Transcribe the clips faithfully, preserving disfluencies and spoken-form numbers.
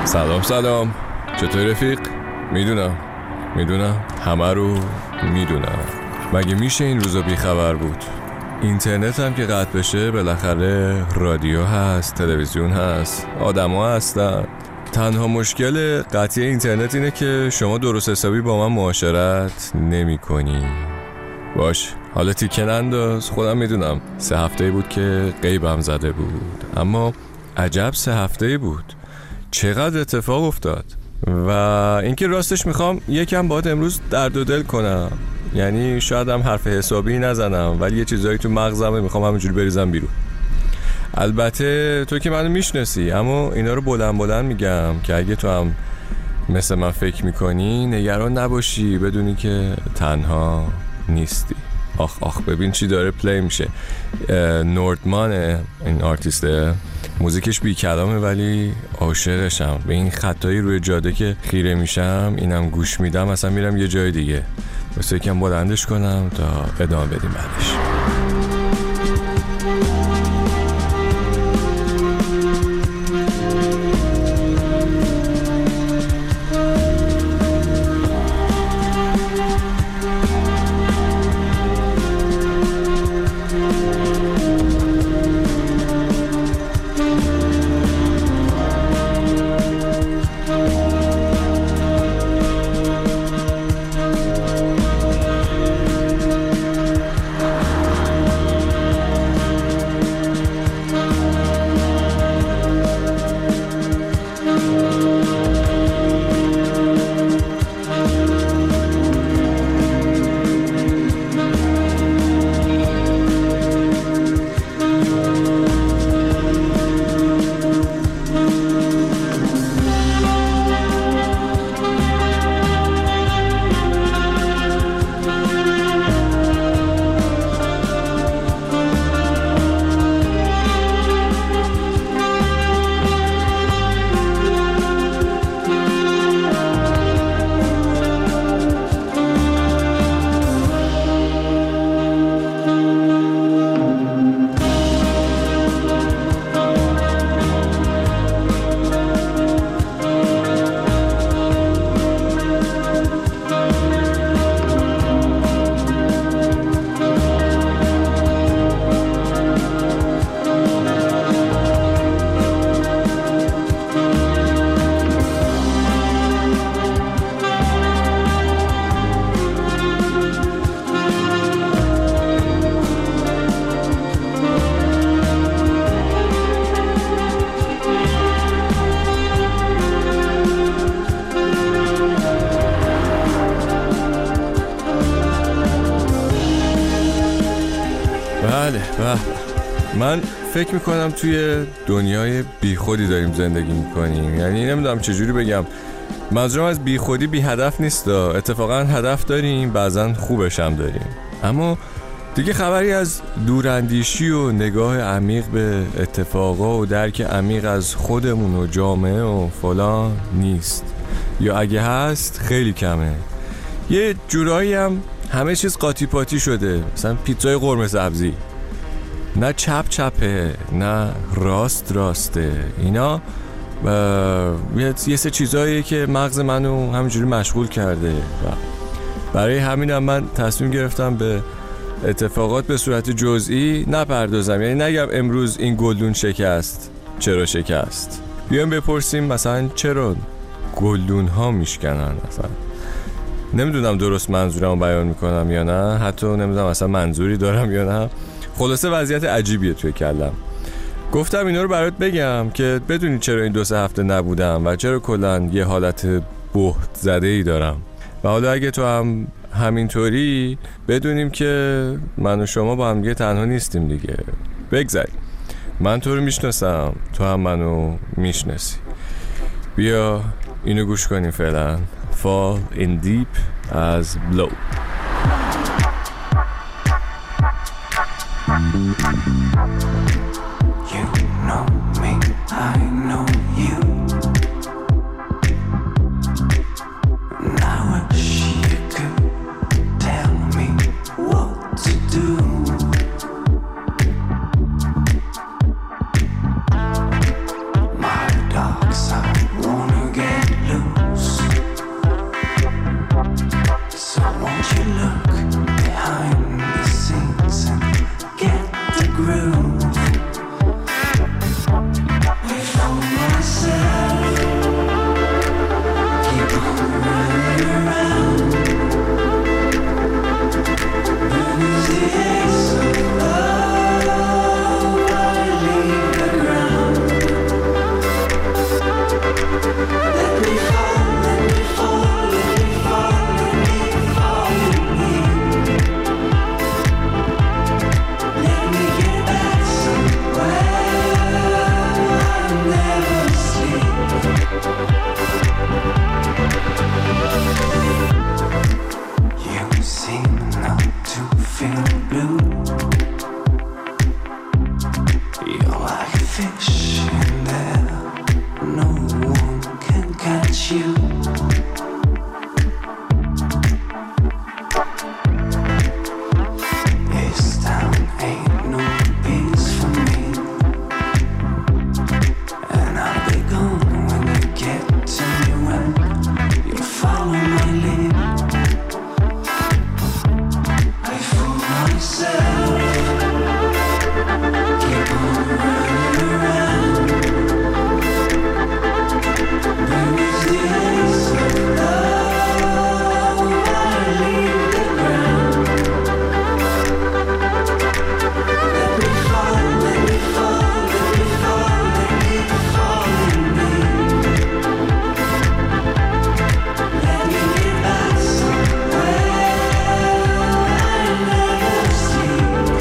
سلام سلام، چطور رفیق؟ میدونم میدونم همه رو میدونم. مگه میشه این روزا بی خبر بود؟ اینترنت هم که قطع بشه بالاخره رادیو هست، تلویزیون هست، آدم ها هستن. تنها مشکل قطعی اینترنت اینه که شما درست حسابی با من معاشرت نمی کنی. باش، حالا تیکه ننداز، خودم میدونم سه هفته بود که غیبم زده بود، اما عجب سه هفته بود، چقدر اتفاق افتاد. و اینکه راستش میخوام یکم باهات امروز درد و دل کنم، یعنی شاید هم حرف حسابی نزنم ولی یه چیزایی تو مغزمه میخوام همینجوری بریزم بیرون. البته تو که منو میشناسی، اما اینا رو بلند بلند میگم که اگه تو هم مثل من فکر میکنی نگران نباشی، بدونی که تنها نیستی. آخ آخ ببین چی داره پلی میشه. نوردمانه این آرتیسته، موزیکش بی کلامه ولی عاشقشم. به این خطایی روی جاده که خیره میشم اینم گوش میدم، اصلا میرم یه جای دیگه. بس یکم بلندش کنم تا ادامه بدیم بعدش. بله بله، من فکر میکنم توی دنیای بیخودی داریم زندگی میکنیم. یعنی نمیدونم چجوری بگم، منظورم از بیخودی بی هدف نیست، اتفاقا هدف داریم، بعضا خوبش هم داریم، اما دیگه خبری از دوراندیشی و نگاه عمیق به اتفاقا و درک عمیق از خودمون و جامعه و فلان نیست، یا اگه هست خیلی کمه. یه جورایی هم همه چیز قاطی پاتی شده، مثلا پیتزای قرمه سبزی نه چپ چپه نه راست راسته. اینا یه سه چیزاییه که مغز منو همینجوری مشغول کرده و برای همینم من تصمیم گرفتم به اتفاقات به صورت جزئی نپردازم. یعنی نگم امروز این گلدون شکست، چرا شکست، بیایم بپرسیم مثلا چرا گلدون ها میشکنن. مثلا نمیدونم درست منظورمو بیان میکنم یا نه، حتی نمیدونم اصلا منظوری دارم یا نه. خلاصه وضعیت عجیبیه توی کلم. گفتم اینا رو برات بگم که بدونی چرا این دو سه هفته نبودم و چرا کلاً یه حالت بهت زده ای دارم. و حالا اگه تو هم همینطوری بدونیم که من و شما با هم دیگه تنها نیستیم دیگه. بگذاریم، من تو رو میشناسم، تو هم منو میشناسی. بیا اینو گوش کنیم فعلا. Fall in deep as blow. You know me, I know you. Now I wish you could tell me what to do. My dark side wanna rushing there. No one can catch you. This town ain't no peace for me, and I'll be gone when you get to me. When you follow my lead, I fool myself. Keep on running around. These days of love, I leave the ground. Let me fall, let me fall, let me fall, let me fall in me. Let me get back somewhere I never see.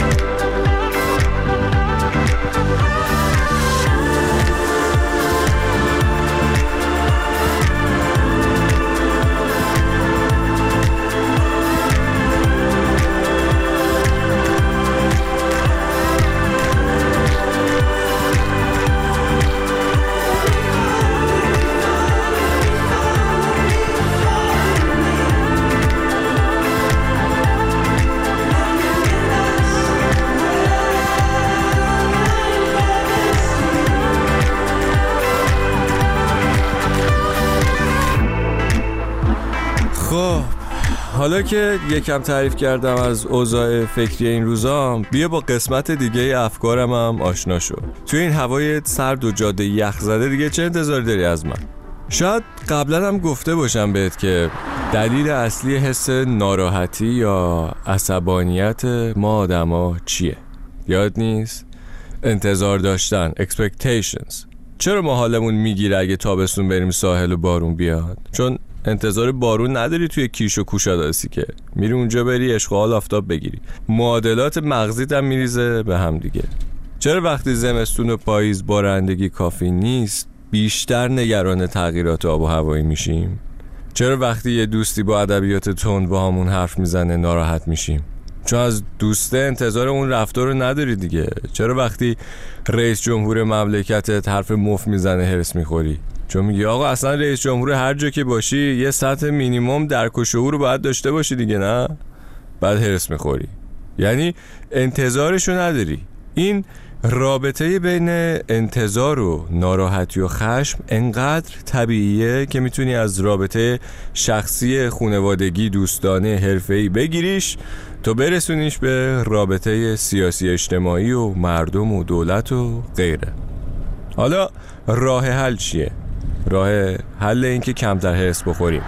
خب حالا که یکم تعریف کردم از اوضاع فکری این روزام، بیا با قسمت دیگه افکارم هم آشنا شو. توی این هوای سرد و جاده یخ زده دیگه چه انتظار داری از من؟ شاید قبلا هم گفته باشم بهت که دلیل اصلی حس ناراحتی یا عصبانیت ما آدما چیه؟ یاد نیست؟ انتظار داشتن، expectations. چرا ما حالمون میگیره اگه تابستون بریم ساحل و بارون بیاد؟ چون انتظار بارون نداری توی کیش و کوشاداسی، که میری اونجا بری عشق و حال آفتاب بگیری. معادلات مغزیت هم میریزه به هم دیگه. چرا وقتی زمستون و پاییز بارندگی کافی نیست بیشتر نگران تغییرات آب و هوایی میشیم؟ چرا وقتی یه دوستی با ادبیات تند با همون حرف میزنه ناراحت میشیم؟ چون از دوسته انتظار اون رفتار رو نداری دیگه. چرا وقتی رئیس جمهور مملکتت حرف مفت میزنه هرس میخوری؟ چون میگی آقا اصلا رئیس جمهور هر جا که باشی یه سطح مینیمم درک و شعور رو باید داشته باشی دیگه، نه؟ بعد هرس میخوری. یعنی انتظارشو نداری. این رابطه بین انتظار و ناراحتی و خشم انقدر طبیعیه که میتونی از رابطه شخصی، خانوادگی، دوستانه، حرفه‌ای بگیریش تا برسونیش به رابطه سیاسی اجتماعی و مردم و دولت و غیره. حالا راه حل چیه؟ راه حل این که کمتر هرس بخوریم.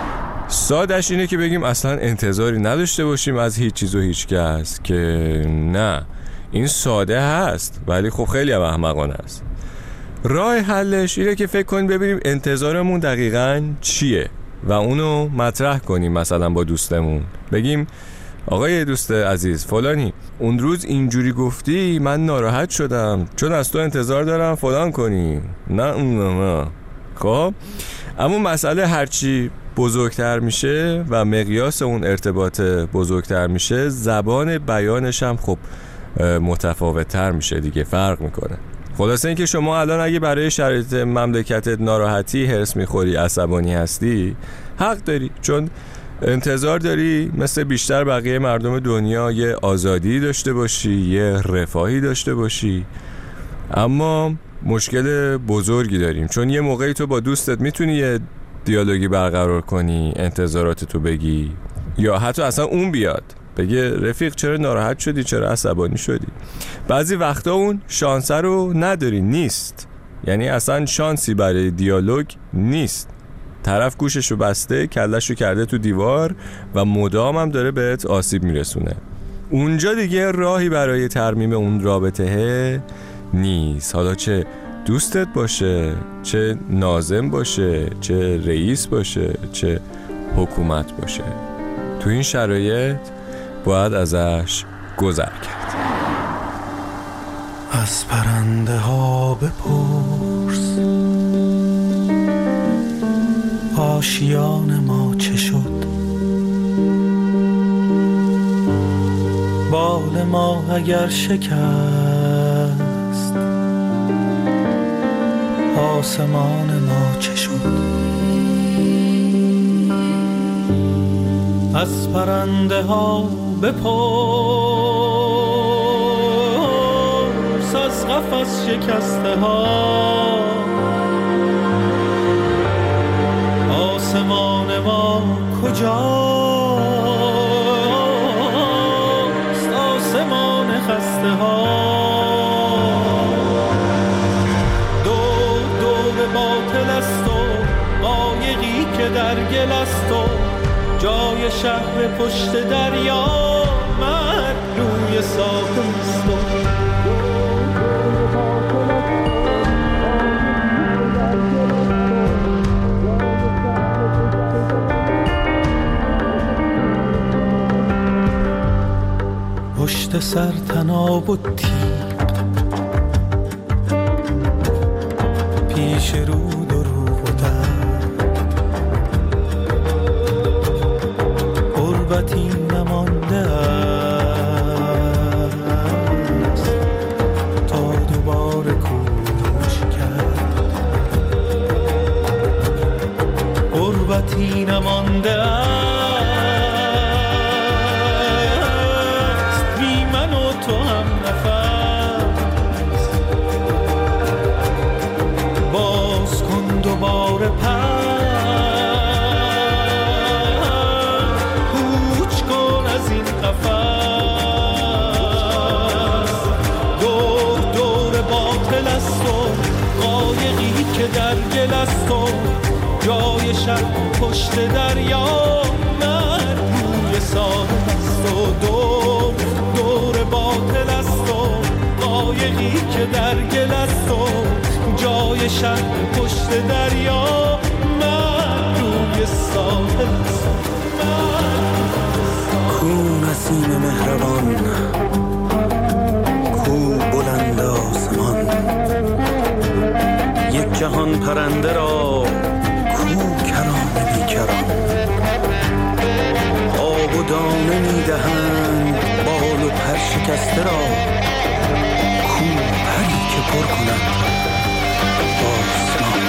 سادش اینه که بگیم اصلا انتظاری نداشته باشیم از هیچ چیز و هیچ کس، که نه، این ساده هست ولی خب خیلی هم احمقانه است. راه حلش اینه که فکر کنیم ببینیم انتظارمون دقیقاً چیه و اونو مطرح کنیم. مثلا با دوستمون بگیم آقای دوست عزیز فلانی، اون روز اینجوری گفتی من ناراحت شدم چون از تو انتظار دارم فلان کنی. نه اون نه. خب اما مسئله هرچی بزرگتر میشه و مقیاس اون ارتباط بزرگتر میشه، زبان بیانش هم خب متفاوت‌تر میشه دیگه، فرق میکنه. خلاصه اینکه شما الان اگه برای شرایط مملکتت ناراحتی، هرس میخوری، عصبانی هستی، حق داری، چون انتظار داری مثل بیشتر بقیه مردم دنیا یه آزادی داشته باشی، یه رفاهی داشته باشی. اما مشکل بزرگی داریم، چون یه موقعی تو با دوستت میتونی یه دیالوگی برقرار کنی، انتظاراتتو بگی، یا حتی اصلا اون بیاد بگه رفیق چرا ناراحت شدی، چرا عصبانی شدی. بعضی وقتا اون شانس رو نداری، نیست. یعنی اصلا شانسی برای دیالوگ نیست. طرف گوششو بسته، کلشو کرده تو دیوار و مدام هم داره بهت آسیب میرسونه. اونجا دیگه راهی برای ترمیم اون رابطه نیست. حالا چه دوستت باشه، چه ناظم باشه، چه رئیس باشه، چه حکومت باشه، تو این شرایط باید ازش گذر کرد. از پرنده ها بپرس آشیان ما چه شد، بال ما اگر شکست آسمان ما چه شد؟ از پرنده ها بپرس، از قفس شکسته ها. آسمان ما کجاست؟ آسمان خسته ها. دور دور باطل است و قایقی که در گل است و جای شهر پشت دریا من روی ساحل است. پشت سر طناب و تیغ، پیش رو دروغ و درد، غربتی نمانده است تا دوباره کوچ کرد. غربتی نمانده است تو هم نفس. باز کن دوباره پر، کوچ کن از این قفس. دور دور باطل است و قایقی که در گل است و جای شب پشت دریا من روی ساحل است. و دور دور باطل است و قایقی که در گل است و جای شب پشت دریا من روی ساحل است. کو نسیم مهربان، کو بلند آسمان، یک جهان پرنده را کو کرام بی کرام. آب و دانه می دهند بال و پر شکسته را، کو پری که پر کند آسمان.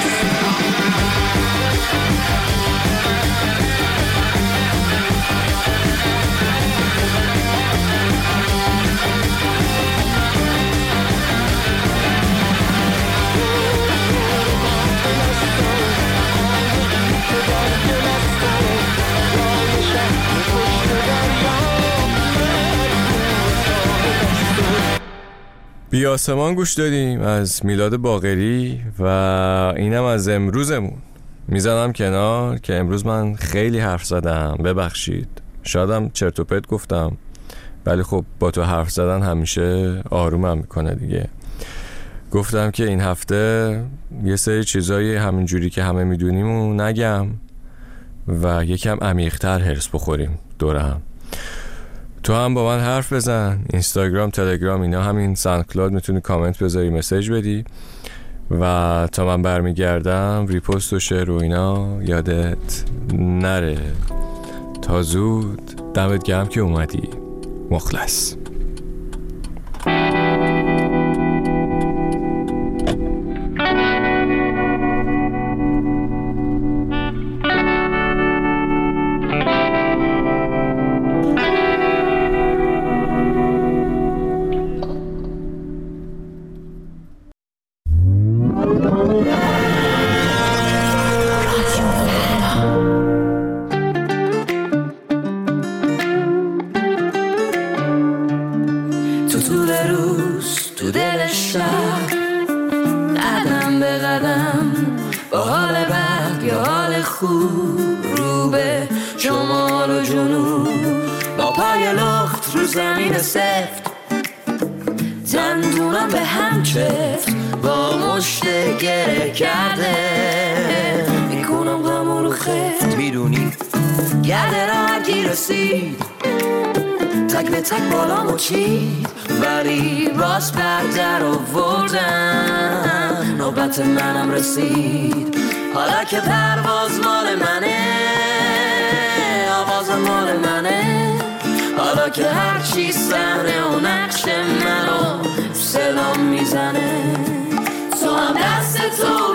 بی آسمان گوش دادیم از میلاد باقری و اینم از امروزمون. میزنم کنار که امروز من خیلی حرف زدم، ببخشید. شایدم چرت و پرت گفتم، ولی خب با تو حرف زدن همیشه آرومم میکنه دیگه. گفتم که این هفته یه سری چیزایی همینجوری که همه میدونیم و نگم و یکم عمیق‌تر هرس بخوریم دور هم. تو هم با من حرف بزن، اینستاگرام، تلگرام، اینا همین، ساندکلاود میتونی کامنت بذاری، مسیج بدی و تا من برمیگردم ریپوست و شیر و اینا یادت نره. تا زود، دمت گرم که اومدی. مخلص. تو طول روز تو دل شهر، قدم به قدم با حال بد یا حال خوب، رو به شمال و جنوب، با پای لخت رو زمین سفت، دندونم به هم چفت، با مشت گره کرده میکنم غم رو خفت. میدونی گرده را هرگی رسید، تک به تک بالامو چید، ولی باز بر در آوردن نوبت منم رسید. حالا که پرواز مال منه، آواز مال منه، حالا که هرچی صحنه و نقش منو سلام میزنه، تو هم دست تو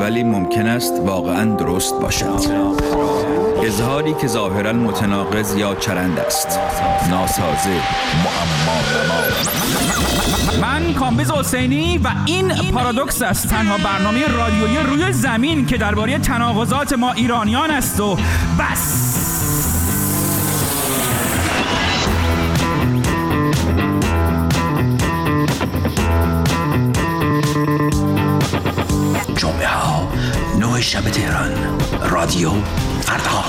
ولی ممکن است واقعاً درست باشد. اظهاری که ظاهراً متناقض یا چرند است. ناسازه، معما. من کامبیز حسینی و این پارادوکس است، تنها برنامه رادیویی روی زمین که درباره تناقضات ما ایرانیان است و بس. جمعه ها نه شب تهران، رادیو فردا.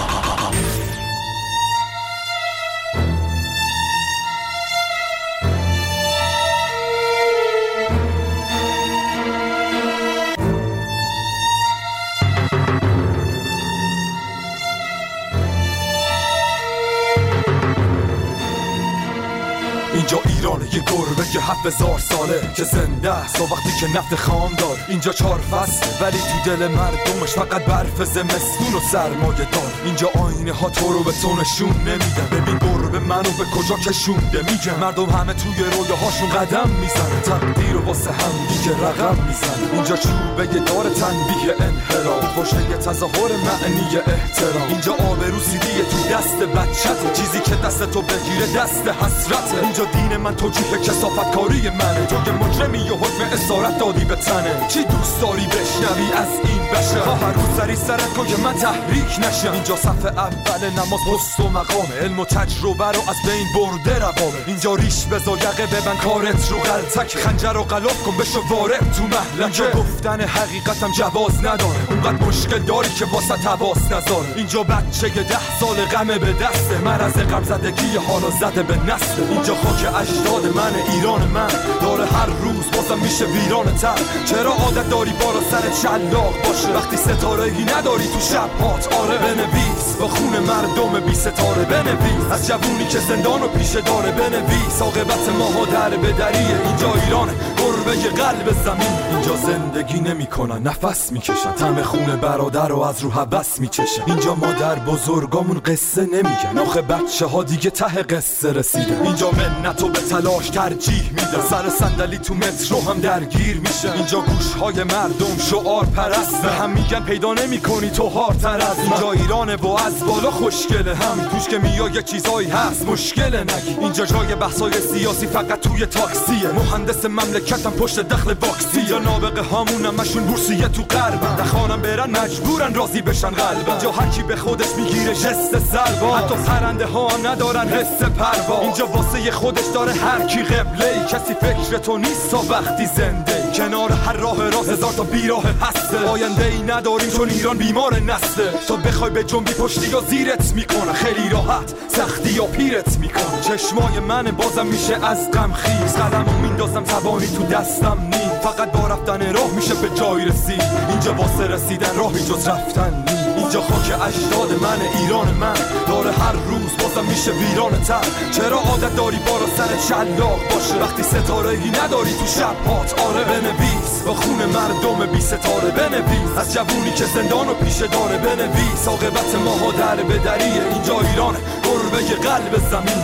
اینجا ایرانه، یه گربه که هفت هزار ساله که زنده است و وقتی که نفت خام دار. اینجا چهار فصل ولی تو دل مردمش فقط برف زمستون و سرمایه دار. اینجا آینه ها تو رو به تو نشون نمیدن. ببین گربه منو به کجا کشونده میگن. مردم همه توی رویاهاشون قدم میزنن، تقدیر و واسه هم دیگه رقم میزنن. اینجا چوبه دار تنبیه انحراف، پشته تظاهر معنی احترام. اینجا آبرو سیدیه تو دست بچته، چیزی که دست تو بگیره دست حسرته. اینجا دین من توجیه کثافت کاری منه، تو که مجرمی و حکم اسارت دادی به تنه. چی دوست داری بشنوی از این بشه؟ ها هر روز سری سرت کن که من تحریک نشم. اینجا صف اول نماز پست و مقامه، علم و تجربه رو از بین برده روابه. اینجا ریش بزا یقه ببن کارت رو غلطک، خنجر رو غلاف کن بشو وارد تو محلکه. اینجا گفتن حقیقتم جواز نداره، اونقدر مشکل داری که واسه تواس نذاره. اینجا بچه ده سال غمه به دسته، مرض غم زدگی حالا زده به نسل. اینجا خاک اجداد من، ایران من داره هر روز بازم میشه ویران تر. چرا عادت داری بالا سر شلاق باشه وقتی ستاره ای نداری تو شب هات؟ آره بنویس با خون مردم بی ستاره، بنویس از جوونی که زندان و پیشه داره، بنویس عاقبت ماها در بدریه. اینجا ایرانه، گربه قلب زمین. اینجا زندگی نمیکنن، نفس میکشن، طعم خون برادر رو از رو حبس میچشن. اینجا مادر بزرگامون قصه نمیگن، آخه بچه ها دیگه ته قصه رسیدن. اینجا منتو به تلاش ترجیح میدن، سر صندلی تو مترو هم درگیر میشه. اینجا گوشهای مردم شعار پرست، به هم میگن پیدا نمیکنی تو هارتر از. اینجا ایرانه و از بالا خوشگله، همین توش که میای یه چیزایی هست مشکله نگی. اینجا جای بحثای سیاسی فقط توی تاکسیه، مهندس مملکتم پشت دخل واکسی. یا نابغه هامون همشون بورسیه تو غربن، نخوانم برن مجبورن راضی بشن قلبن. اینجا هر کی به خودش میگیره جست سربا، حتی پرنده ها ندارن حس پروا. اینجا واسه خودش داره هر کی قبله، کسی فکر تو نیست تا وقتی زنده. کنار هر راه راست هزار تا بیراه هسته، آینده ای نداری چون ایران بیمار نسله. تو بخوای به جنبی پشتی یا زیرت میکنه، خیلی راحت سختی یا پیرت میکنه. چشمای من بازم میشه از غم خیز، قلمو میندازم توانی تو دستم نیم. فقط با رفتن راه میشه به جای رسید، اینجا واسه رسیدن راهی جز رفتن نیم. اینجا خاک اجداد من، ایران من داره هر روز بازم میشه ویران تر. چرا عادت داری بالا سر شلاق باشه وقتی ستاره ای نداری تو شب هات؟ آره بنویس با خون مردم بی ستاره، بنویس از جوونی که زندان و پیشه داره، بنویس عاقبت ماها در بدریه. اینجا ایران، گربه قلب زمین.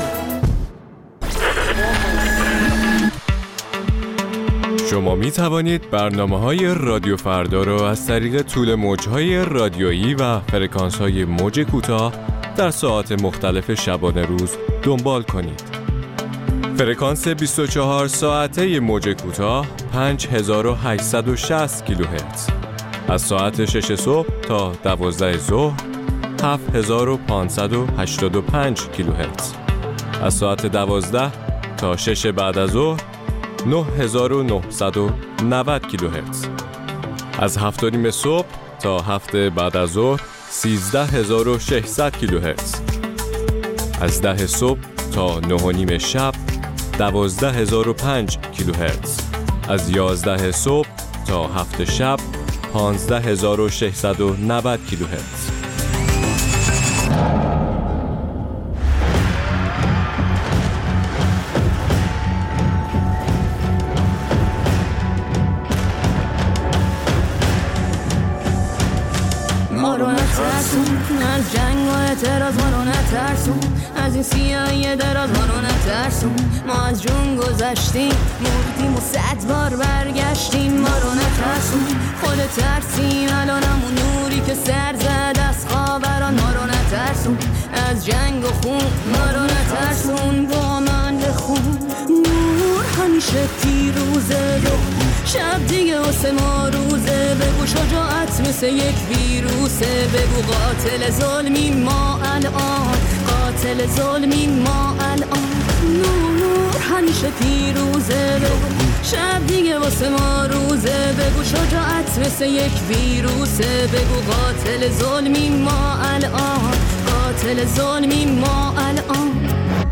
شما می توانید برنامه‌های رادیو فردا را از طریق طول موج‌های رادیویی و فرکانس‌های موج کوتاه در ساعات مختلف شبانه روز دنبال کنید. فرکانس بیست و چهار ساعته موج کوتاه پنج هزار و هشتصد و شصت کیلوهرتز، از ساعت شش صبح تا دوازده ظهر هفت هزار و پانصد و هشتاد و پنج کیلوهرتز، از ساعت دوازده تا شش بعد از ظهر نه هزار و نهصد و نود کیلوهرتز، از هفت و نیم صبح تا هفت بعد از ظهر سیزده هزار و ششصد کیلوهرتز، از ده صبح تا نه و نیم شب دوازده هزار و پنج کیلوهرتز، از یازده صبح تا هفت شب پانزده هزار و ششصد و نود کیلوهرتز. ما رو نترسون از جنگ و اعتراض، ما رو نترسون از این سیاهی دراز ما رو نترسون. ما از جون گذشتیم مردیم و صد بار برگشتیم. ما رو نترسون خود ترسیم الانم اون نوری که سر زد از خاوران. ما رو نترسون از جنگ و خون. ما رو نترسون با من بخون. نور همیشه پیروزه رو شب دیگه واسه ما روزه. بگو شجاعت مثل یک ویروسه. بگو قاتل ظلمی ما الان. قاتل ظلمی ما الان. نور همیشه پیروزه. بگو شب دیگه واسه ما روزه. بگو شجاعت مثل یک ویروسه. بگو قاتل ظلمی ما الان. قاتل ظلمی ما الان.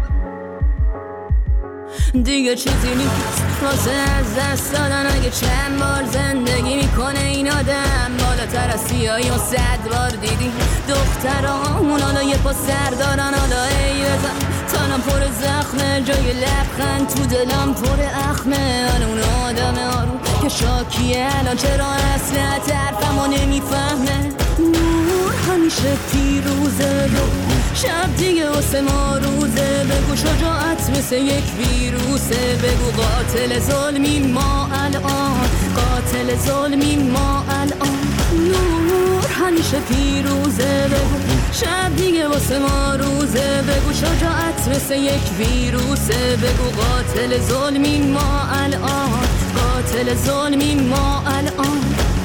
دیگه چیزی نیست واسه از دست دادن. اگه چند بار زندگی میکنه این آدم بالاتر از سیاهی و صد بار دیدی دخترامون حالا یه پا سر دارن. حالا ای بزن تنم پر زخمه جای لبخند تو دلم پر اخمه. حالا اون آدم آروم که شاکیه الان چرا اصلا طرفمو نمیفهمه. نور همیشه پیروزه رو شب دیگه واسه ما روزه. بگو شجاعت مثل یک ویروسه. بگو قاتل ظلمی ما الان. قاتل ظلمی ما الان. نور همیشه پیروزه. بگو شب دیگه واسه ما روزه. بگو شجاعت مثل یک ویروسه. بگو قاتل ظلمی ما الان. قاتل ظلمی ما الان.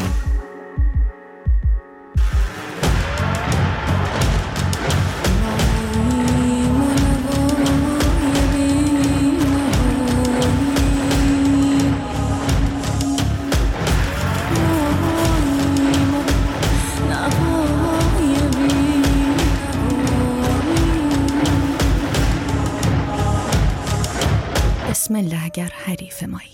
بسم الله اگر حریف مایی.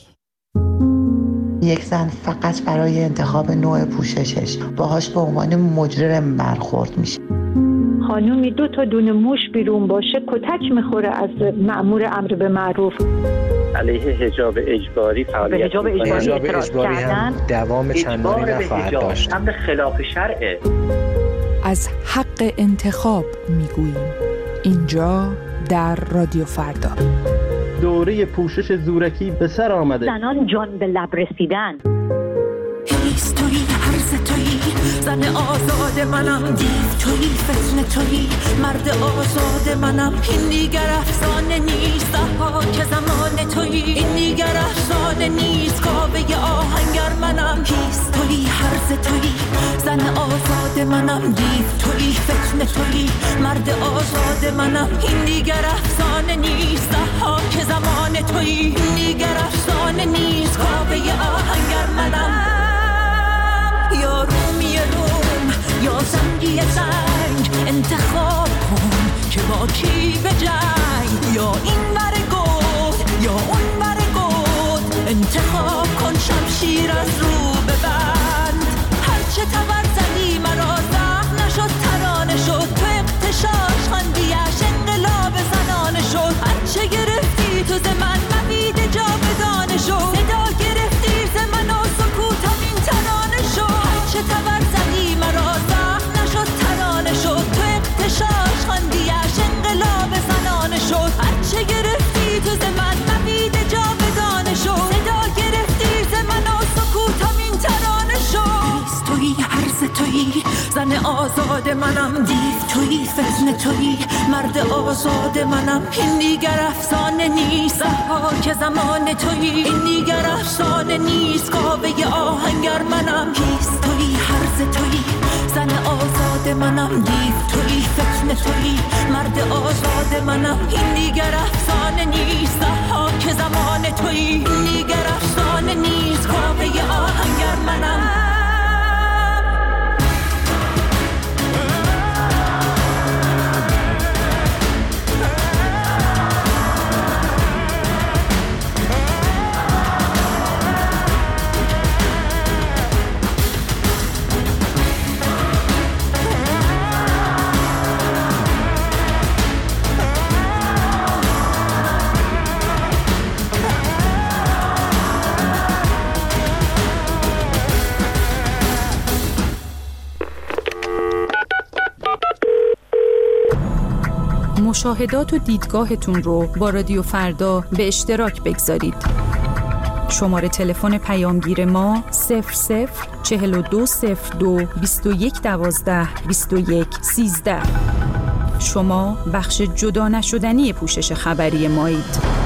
یک زن فقط برای انتخاب نوع پوششش باهاش به عنوان مجرم برخورد میشه. خانومی دو تا دونه موش بیرون باشه کتک میخوره از مأمور امر به معروف. علیه حجاب اجباری فعالیت. به حجاب اجباری اعتراض کردن دوام چندانی نخواهد داشت. امر خلاف شرعه. از حق انتخاب میگوییم اینجا در رادیو فردا. دوره پوشش زورکی به سر آمده. زنان جان به لب رسیدن. هیست تویی هرز تویی زن آزاد منم. دیو تویی فتنه تویی مرد آزاد منم. این دیگر افسانه نیست ها که زمان تویی. این دیگر افسانه نیست کاوه آهنگر منم. هیست تویی هرز تویی زن آزاد منم. دیو تویی فتنه تویی مرد آزاد منم. این دیگر افسانه نیست ها که زمان تویی. این دیگر افسانه نیست کاوه آهنگر منم. یا رومی روم یا زنگی زنگ انتخاب کن که با کی به جنگ. یا این بر گفت یا اون بر گفت انتخاب کن شمشیر از رو ببند. هرچه تبر زدی مرا زخم نشد ترانه شد. تو اقتشاش خاندیش انقلاب زنانه شد. هرچه گرفتی تو ز من مبید جا بدانه شد. صدا گرفتی ز من و سکوتم این ترانه شد. هرچه تبر زدی مرا زخم نشد ترانه شد. تو اقتشاش خاندیش انقلاب زنانه شد. هرچه گرفتی تو ز من مبید جا بدانه شد. صدا گرفتی ز من و سکوتم این ترانه شد. هیست تویی هرز تویی زن آزاد منم. دیو تویی فتنه تویی مرد آزاد منم. این دیگر افسانه نیست ها که زمان تویی. این دیگر افسانه نیست کاوه آهنگر منم. هیست تویی هرز تویی زن آزاد منم. دیو تویی فتنه تویی مرد آزاد منم. این دیگر افسانه نیست ها که زمان تویی. این دیگر افسانه نیست کاوه آهنگر منم. مشاهدات و دیدگاهتون رو با رادیو فردا به اشتراک بگذارید. شماره تلفن پیامگیر ما صفر صفر چهل و دو صفر دو بیست و یک دوازده بیست و یک سیزده. شما بخش جدا نشدنی پوشش خبری مایید.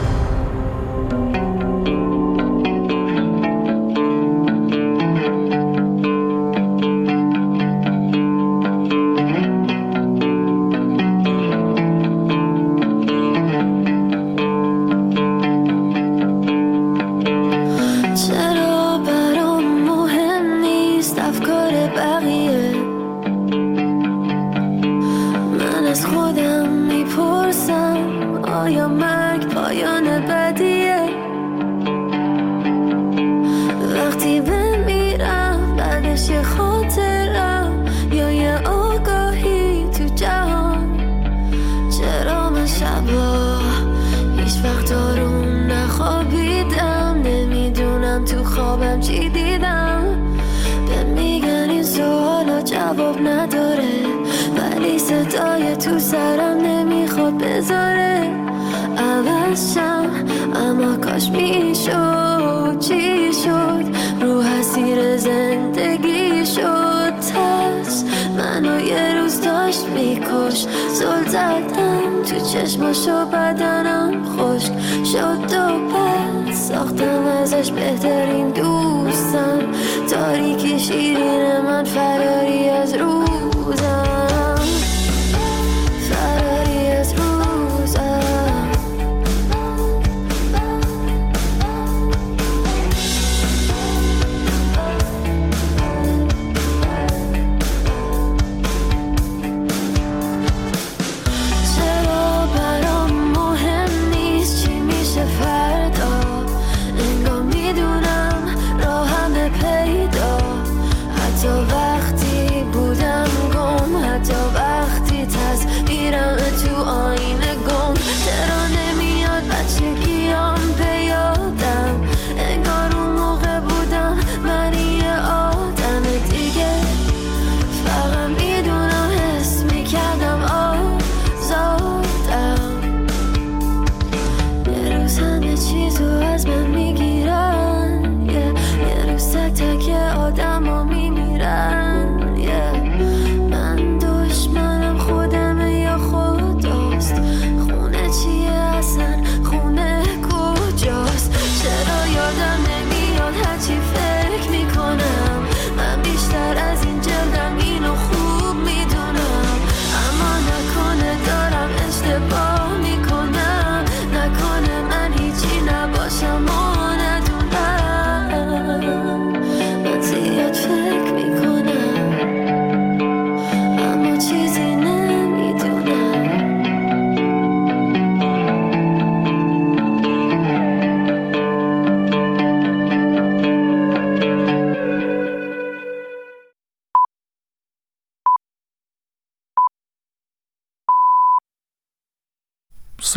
چشماشو بدنم خشک شد و پس ساختم ازش بهترین دوستم، تاریکی شیرین من فراری از روزم.